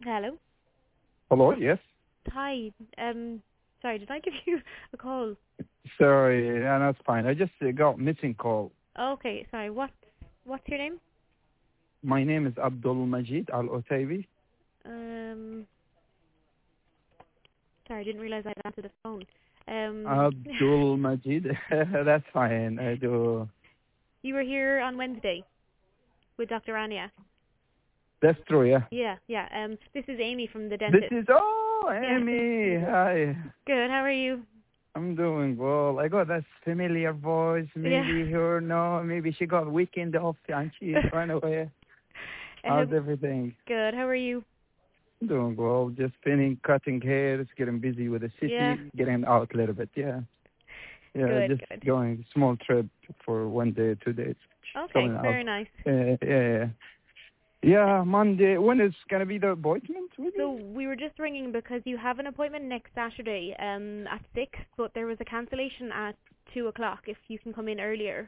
Hello. Hello, yes. Hi. Sorry, did I give you a call? Sorry, yeah, that's fine. I just got missing call. Okay, sorry. What's your name? My name is Abdul Majid Al Otaibi. Um, sorry, I didn't realize I'd answered the phone. Abdul Majid. That's fine. I do. You were here on Wednesday with Dr. Rania. That's true, yeah. Yeah. This is Amy from the This dentist. is, Yeah. Amy. Hi. Good. How are you? I'm doing well. I got that familiar voice. Yeah. Maybe her, no. Maybe she got weekend off and she ran away. How's um, everything? good. How are you? Doing well. Just spinning, cutting hairs, getting busy with the Yeah. city, getting out a little bit, yeah. Yeah, Good. just Good. going small trip for 1 day, 2 days. Okay. Going out. Very nice. Yeah. Yeah, Monday. When is gonna be the appointment with So you? we were just ringing because you have an appointment next Saturday at 6, but there was a cancellation at 2 o'clock if you can come in earlier.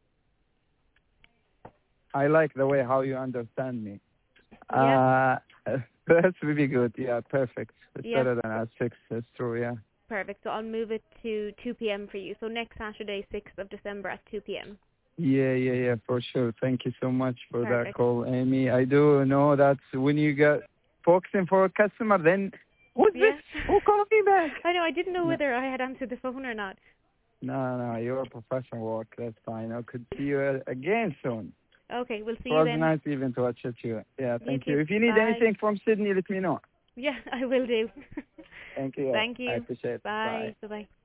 I like the way how you understand me. Yeah, That's really good. Yeah, perfect. It's yeah, better than at 6. That's true. Yeah. perfect. So I'll move it to 2 p.m. for you. So next Saturday, 6th of December at 2 p.m. Yeah, for sure. Thank you so much for that Perfect. call, Amy. I do know that when you get focusing for a customer, then who's this? Yeah. Who called me back? I know, I didn't know No, whether I had answered the phone or not. no, you're a professional work. That's fine. I could see you again soon. Okay, we'll see It you was then. nice even to watch you. Yeah, You thank too. you. If you need Bye. anything from Sydney, let me know. Yeah, I will do. Thank you. Thank I you. appreciate it. Bye. Bye. Bye-bye.